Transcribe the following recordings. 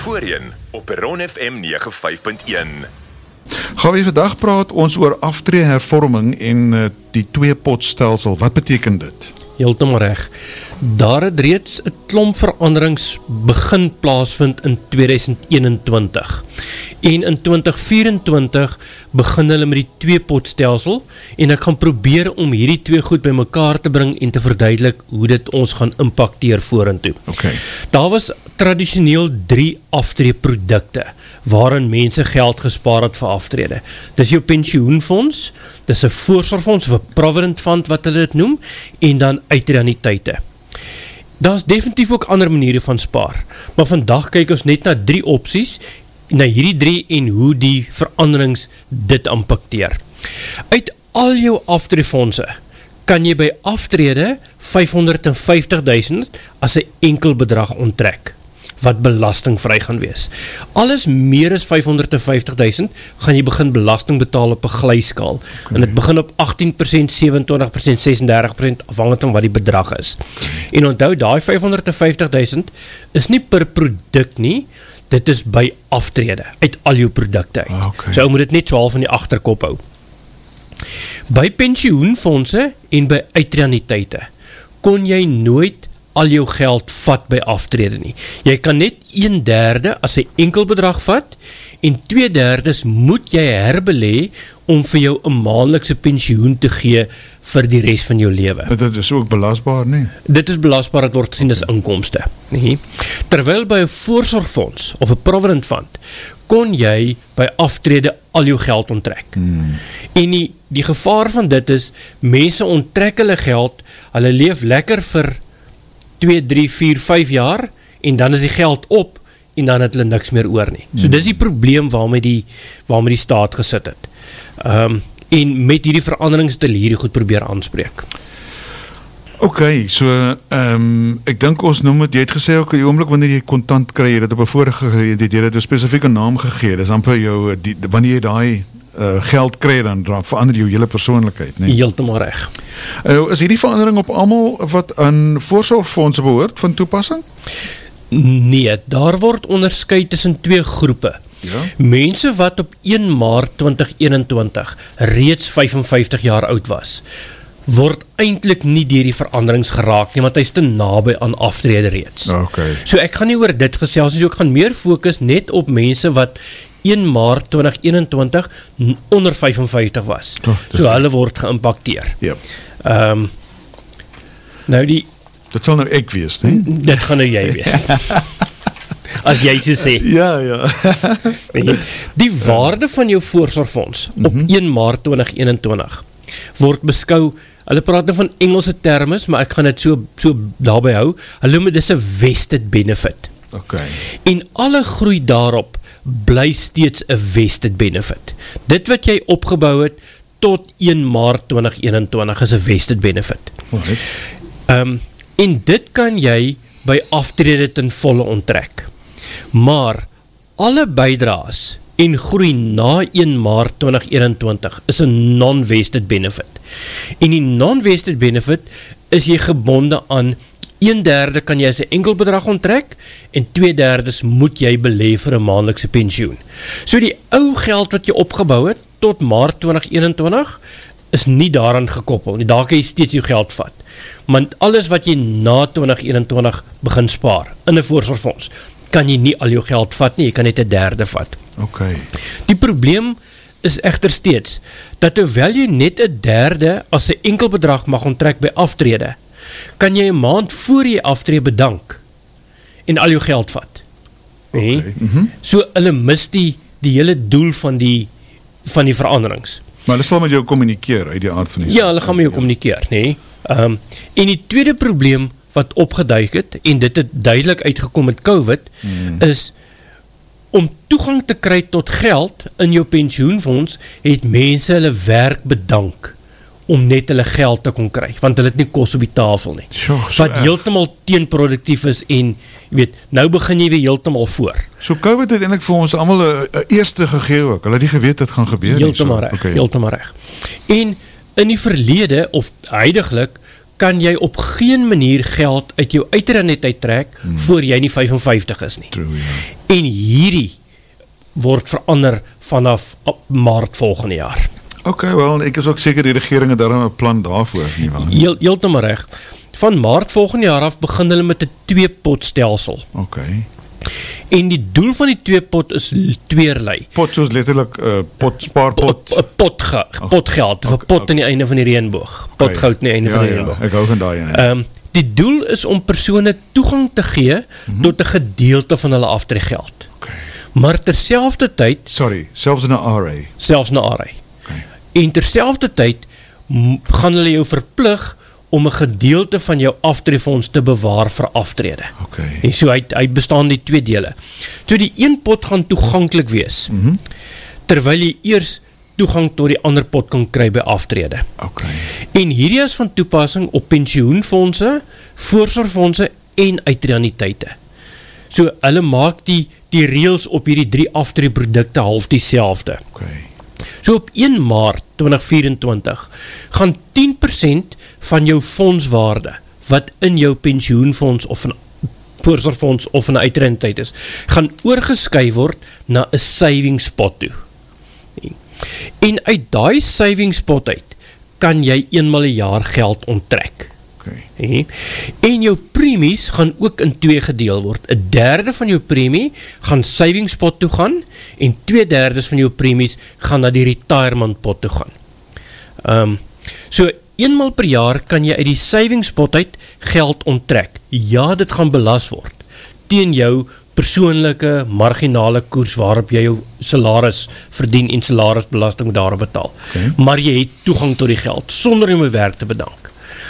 Voorheen op Ron FM 95.1. Gaan we vandag praat ons oor aftreehervorming en die twee-potstelsel. Wat beteken dit? Heeltemal reg. Daar het reeds 'n klomp veranderings begin plaasvind in 2021. En in 2024 begin hulle met die twee-potstelsel en ek gaan probeer om hierdie twee goed by mekaar te bring en te verduidelik hoe dit ons gaan impakteer vorentoe. Okay. Daar was tradisioneel 3 aftreeprodukte waarin mense geld gespaar het vir aftrede. Dis jou pensioenfonds, dis 'n voorsorgfonds of 'n provident fund wat hulle dit noem, en dan uitreaniteite. Daar is definitief ook ander maniere van spaar, maar vandag kyk ons net na 3 opsies, na hierdie 3 en hoe die veranderings dit impakteer. Uit al jou aftreefondse kan jy by aftrede 550.000 as 'n enkel bedrag onttrek, wat belastingvry gaan wees. Alles meer as 550.000 gaan jy begin belasting betaal op 'n glyskaal. Okay. En dit begin op 18%, 27%, 36%, afhangend van wat die bedrag is. En onthou, daai 550.000 is nie per produk nie, dit is by aftrede, uit al jou produkte uit. Okay. So jy moet dit net so half in die agterkop hou. By pensioenfondse en by uitreaniteite kon jy nooit al jou geld vat by aftrede nie. Jy kan net 1/3 as 'n enkel bedrag vat en 2/3 moet jy herbelê om vir jou 'n maandelikse pensioen te gee vir die res van jou lewe. Dit is ook belasbaar, nie? Dit is belasbaar, dit word gesien as inkomste. Terwyl by 'n voorsorgfonds of 'n provident fund kon jy by aftrede al jou geld onttrek. En die gevaar van dit is, mense onttrek hulle geld, hulle leef lekker vir 2, 3, 4, 5 jaar, en dan is die geld op, en dan het hulle niks meer oor nie. So dis die probleem waarmee die staat gesit het. En met hierdie veranderings het hulle hierdie goed probeer aanspreek. Okay, so ek dink ons noem het, jy het gesê ook die oomblik wanneer jy kontant kry, jy het op 'n vorige geleentheid, jy het 'n spesifieke naam gegee, dis amper jou, wanneer jy daai geld kry, dan verander jou hele persoonlikheid, nee? Heeltemal reg. Is hierdie verandering op almal wat aan voorsorgfondse behoort van toepassing? Nee, daar word onderskei tussen 2 groepe. Ja? Mense wat op 1 Maart 2021 reeds 55 jaar oud was, word eintlik nie deur die veranderings geraak nie, want hy is te naby aan aftrede reeds. Okay. So ek gaan nie oor dit gesels, so ek gaan meer fokus net op mense wat 1 Maart 2021 onder 55 was. So hulle word geïmpakteer. Ja. Nou Dit sal nou ek wees, nie? Dit gaan nou jy wees. As jy so sê. Ja. Die waarde van jou voorsorgfonds op 1 Maart 2021 word beskou, hulle praat nou van Engelse termes, maar ek gaan dit so daarby hou, hulle noem dit 'n vested benefit. Okay. En alle groei daarop bly steeds 'n vested benefit. Dit wat jy opgebou het tot 1 Maart 2021 is 'n vested benefit. Alright. En dit kan jy by aftrede ten volle onttrek. Maar alle bydraes en groei na 1 Maart 2021 is 'n non-vested benefit. En die non-vested benefit is jy gebonde aan 1/3 kan jy as 'n enkel bedrag onttrek en 2/3 moet jy belê vir 'n maandelikse pensioen. So die ou geld wat jy opgebou het tot Maart 2021 is nie daaraan gekoppel nie. Daar kan jy steeds jou geld vat. Want alles wat jy na 2021 begin spaar in 'n voorsorgfonds, kan jy nie al jou geld vat nie, jy kan net 1/3 vat. Okay. Die probleem is egter steeds, dat hoewel jy net 1/3 as 'n enkel bedrag mag onttrek by aftrede, kan jy 'n maand voor jy aftree bedank en al jou geld vat. Nee? Okay. So hulle mis die hele doel van die veranderings. Maar hulle sal met jou kommunikeer uit die aard van die Ja, hulle gaan met jou kommunikeer, nee. En die tweede probleem wat opgeduik het, en dit het duidelik uitgekom met COVID, is om toegang te kry tot geld in jou pensioenfonds, het mense hulle werk bedank om net hulle geld te kon kry, want hulle het nie kos op die tafel nie. Wat heeltemal teenproduktief is en, jy weet, nou begin jy weer heeltemal voor. So COVID het eintlik vir ons almal 'n eerste gegee ook. Hulle het nie geweet dit gaan gebeur nie. Heeltemal reg, heeltemal reg. En in die verlede, of huidiglik, kan jy op geen manier geld uit jou uitrennet uittrek, voor jy nie 55 is nie. True, ja. En hierdie word verander vanaf Maart volgende jaar. Okay, wel, ek is ook seker die regering het daarom 'n plan daarvoor, nie waar? Heeltemal reg. Van Maart volgende jaar af begin hulle met 'n 2-pot stelsel. Okay. En die doel van die 2-pot is tweerlei. Pot soos letterlik spaarpot. Potgeld, of 'n pot aan die einde van die reënboog. Potgoud aan die einde van die reënboog. Ek hou van daai ene. Die doel is om persone toegang te gee tot 'n gedeelte van hulle aftreegeld. Okay. Maar terselfdertyd, Selfs in 'n RA. Selfs in 'n RA. Okay. En terselfdertyd gaan hulle jou verplig om 'n gedeelte van jou aftreefonds te bewaar vir aftrede. Okay. En so hy bestaan die 2 dele. So die een pot gaan toeganklik wees, terwyl jy eers toegang tot die ander pot kan kry by aftrede. Okay. En hierdie is van toepassing op pensioenfondse, voorsorgfondse en uitreaniteite. So hulle maak die reëls op hierdie 3 aftreeprodukte half dieselfde. Okay. So op 1 Maart 2024 gaan 10% van jou fondswaarde wat in jou pensioenfonds of 'n voorsorgfonds of 'n uitrenteiteit is, gaan oorgeskuif word na 'n savingspot toe. En uit daai savingspot uit kan jy eenmal 'n jaar geld onttrek. Okay. En jou premies gaan ook in 2 gedeel word. 1/3 van jou premie gaan savingspot toe gaan en 2/3 van jou premies gaan na die retirement pot toe gaan. So eenmal per jaar kan jy uit die savingspot uit geld onttrek. Ja, dit gaan belas word teen jou persoonlike marginale koers waarop jy jou salaris verdien en salarisbelasting daarop betaal. Okay. Maar jy het toegang tot die geld sonder om jou werk te bedank.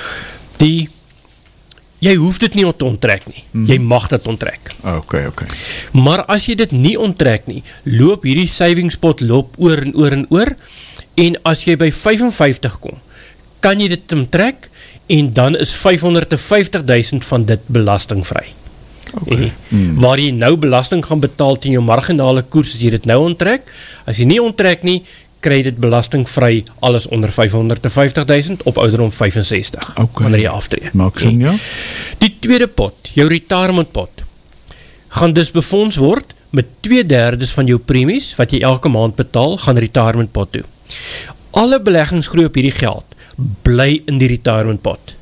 Jy hoef dit nie te onttrek nie. Jy mag dit onttrek. Okay. Maar as jy dit nie onttrek nie, loop hierdie savingspot loop oor en oor en oor, en as jy by 55 kom, kan jy dit onttrek, en dan is 550.000 van dit belastingvry. Okay. Waar jy nou belasting gaan betaal teen jou marginale koers as jy dit nou onttrek. As jy nie onttrek nie, kry dit belastingvry alles onder 550.000 op ouderdom 65, wanneer jy aftree. Maak sin, ja. Die tweede pot, jou retirement pot, gaan dus befonds word met 2/3 van jou premies, wat jy elke maand betaal, gaan retirement pot toe. Alle beleggingsgroei op hierdie geld bly in die retirement pot.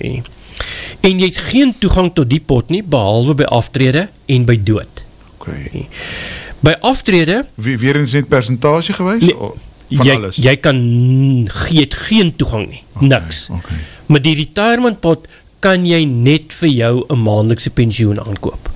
En jy het geen toegang tot die pot nie, behalwe by aftrede en by dood. Okay. By aftrede, Weer eens net percentage gewys? Nee, van alles? Jy het geen toegang nie, niks. Okay. Maar die retirement pot kan jy net vir jou 'n maandelikse pensioen aankoop.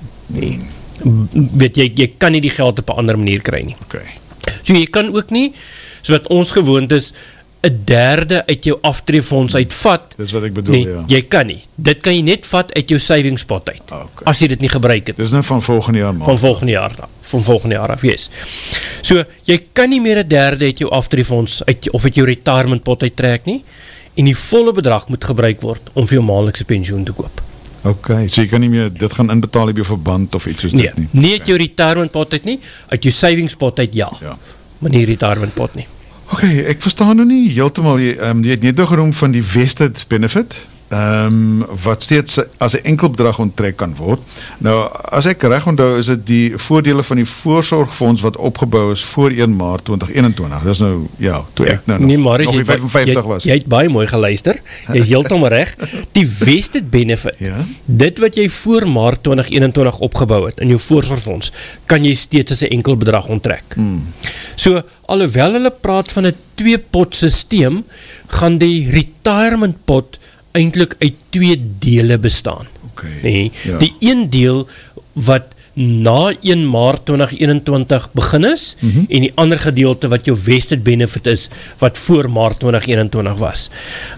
Weet jy kan nie die geld op 'n ander manier kry nie. Okay. So jy kan ook nie, so wat ons gewoond is, 1/3 uit jou aftreefonds uitvat. Dis wat ek bedoel, nee, ja. Jy kan nie. Dit kan jy net vat uit jou savingspot uit. Okay. As jy dit nie gebruik het. Dis nou van volgende jaar maand. Van volgende jaar af, yes. So, jy kan nie meer 1/3 uit jou aftreefonds of uit jou retirement pot uittrek nie, en die volle bedrag moet gebruik word om vir jou maandelikse pensioen te koop. Okay, so jy kan nie meer dit gaan inbetaal op jou verband of iets soos dit nie? Nie uit jou retirement pot uit nie, uit jou savingspot uit ja. Maar nie retirement pot nie. Okay, ek verstaan nou nie heeltemal, jy het net nou genoem van die vested benefit, wat steeds as 'n enkel bedrag onttrek kan word. Nou, as ek reg onthou, is dit die voordele van die voorsorgfonds wat opgebou is voor 1 Maart 2021. Dis nou, ja, toe ek nou nog 55 was. Jy het baie mooi geluister, jy is heeltemal reg. Die vested benefit, dit wat jy voor Maart 2021 opgebou het in jou voorsorgfonds, kan jy steeds as 'n enkel bedrag onttrek. So, alhoewel hulle praat van 'n 2-pot sisteem, gaan die retirement pot eintlik uit 2 dele bestaan. Okay. Die een deel wat na 1 Maart 2021 begin is, en die ander gedeelte wat jou vested benefit is, wat voor Maart 2021 was.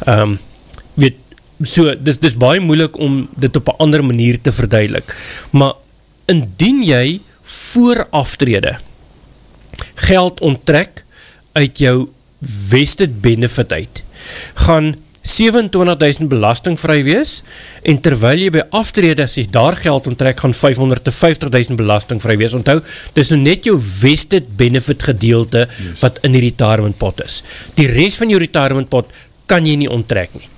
So, dis baie moeilik om dit op 'n ander manier te verduidelik. Maar indien jy voor aftrede geld onttrek uit jou vested benefit uit, gaan 27.000 belastingvry wees, en terwyl jy by aftrede as jy daar geld onttrek, gaan 550.000 belastingvry wees. Onthou, dis nou net jou vested benefit gedeelte wat in die retirement pot is. Die res van jou retirement pot kan jy nie onttrek nie.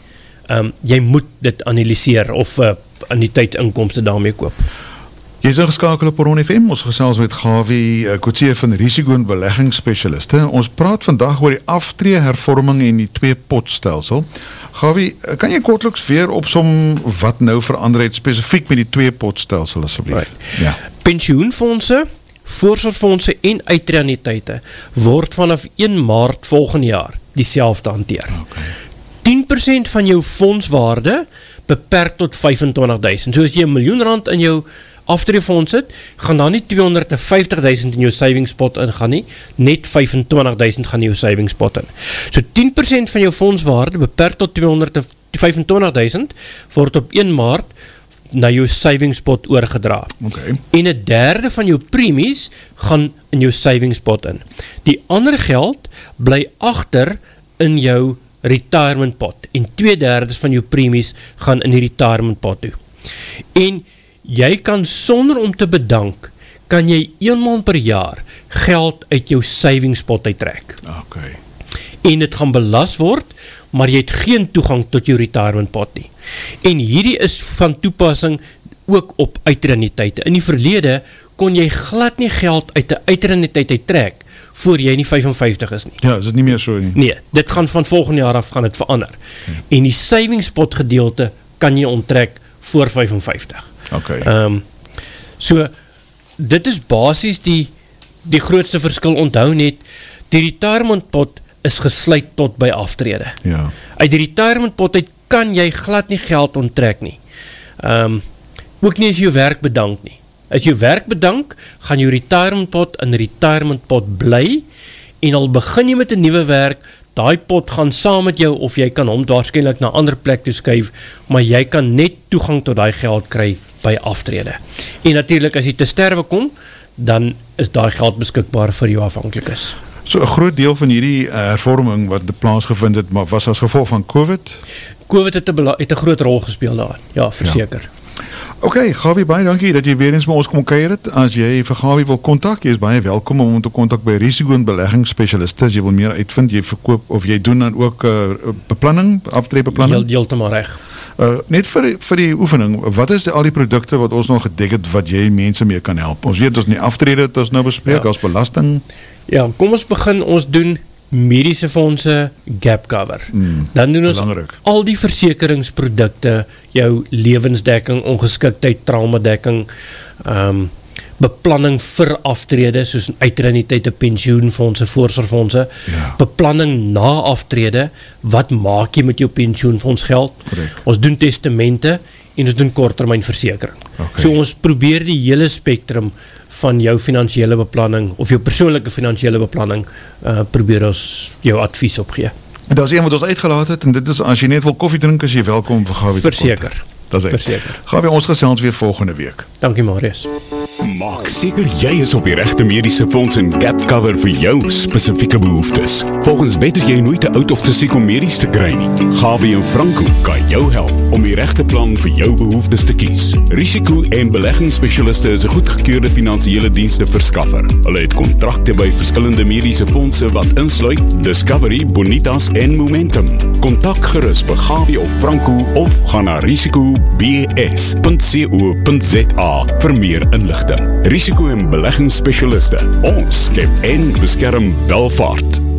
jy moet dit analyseer of anniteitsinkomste daarmee koop. Jy is ingeskakel op Bron FM, ons gesels met Gawie Kotse van Risiko en Beleggingsspesialiste. Ons praat vandag oor die aftreehervorming en die 2-potstelsel. Gawie, kan jy kortliks weer opsom wat nou verander het spesifiek met die 2-potstelsel asseblief? Right. Ja. Pensioenfondse, voorsorgfondse en uitreaniteite word vanaf 1 Maart volgende jaar dieselfde hanteer. Okay. 10% van jou fondswaarde beperk tot 25.000. So as jy R1 miljoen in jou aftreefonds het, gaan daar nie 250.000 in jou savingspot ingaan nie, net 25.000 gaan in jou savingspot in. So 10% van jou fondswaarde beperk tot 225.000 word op 1 Maart na jou savingspot oorgedra. Okay. En 1/3 van jou premies gaan in jou savingspot in. Die ander geld bly agter in jou retirement pot en 2/3 van jou premies gaan in die retirement pot toe. En jy kan sonder om te bedank, kan jy eenmaal per jaar geld uit jou savingspot uittrek. Okay. En dit gaan belas word, maar jy het geen toegang tot jou retirement pot nie. En hierdie is van toepassing ook op uitreaniteite. In die verlede kon jy glad nie geld uit 'n uitreaniteit uittrek voor jy nie 55 is nie. Ja, is dit nie meer so nie? Nee, dit gaan van volgende jaar af gaan dit verander. En die savingspot gedeelte kan jy onttrek voor 55. Okay. So, dit is basies die grootste verskil. Onthou net, die retirement pot is gesluit tot by aftrede. Ja. Uit die retirement pot uit kan jy glad nie geld onttrek nie. Ook nie as jou werk bedank nie. As jou werk bedank, gaan jou retirement pot in retirement pot bly, en al begin jy met 'n nuwe werk, daai pot gaan saam met jou, of jy kan hom waarskynlik na 'n ander plek toe skuif, maar jy kan net toegang tot daai geld kry by aftrede. En natuurlik, as jy te sterwe kom, dan is daai geld beskikbaar vir jou afhanklik is. So 'n groot deel van hierdie hervorming wat plaasgevind het, maar was as gevolg van COVID? COVID het 'n groot rol gespeel daar, ja, verseker. Ja. Okay, Gawie, baie dankie dat jy weer eens met ons kom kuier het. As jy vir Gawie wil kontak, jy is baie welkom om te kontak by Risiko en Beleggingsspesialiste, as jy wil meer uitvind, jy verkoop, of jy doen dan ook beplanning, aftreebeplanning? Heeltemal reg. Net vir die oefening, wat is al die produkte wat ons nog gedek het, wat jy mense mee kan help? Ons weet ons nie aftrede het ons nou bespreek, as belasting. Ja, kom ons begin, ons doen mediese fondse, gap cover. Dan doen ons belangrik. Al die versekeringsprodukte, jou lewensdekking, ongeskiktheid, traumadekking, beplanning vir aftrede, soos uitreaniteite, pensioenfondse, voorsorgfondse, beplanning na aftrede, wat maak jy met jou pensioenfondsgeld? Ons doen testamente en ons doen korttermynversekering. Okay. So ons probeer die hele spektrum van jou finansiële beplanning, of jou persoonlike finansiële beplanning, probeer ons jou advies opgee. En dat is een wat ons uitgelaat het, en dit is, as jy net wil koffie drink, is jy welkom vir Gawie te verseker. Dat is verseker. Gawie, ons gesels weer volgende week. Dankie Marius. Maak seker jy is op die regte mediese fonds en gap cover vir jou spesifieke behoeftes. Volgens wet is jy nooit te oud of te siek om medies te kry nie. Gawie en Franco kan jou help om die regte plan vir jou behoeftes te kies. Risiko en beleggingsspesialiste is 'n goedgekeurde finansiële dienste verskaffer. Hulle het kontrakte by verskillende mediese fondse wat insluit Discovery, Bonitas en Momentum. Kontak gerus vir Gawie of Franco of gaan na risikobs.co.za vir meer inligting. Risiko en beleggingsspesialiste. Ons skep en beskerm welvaart.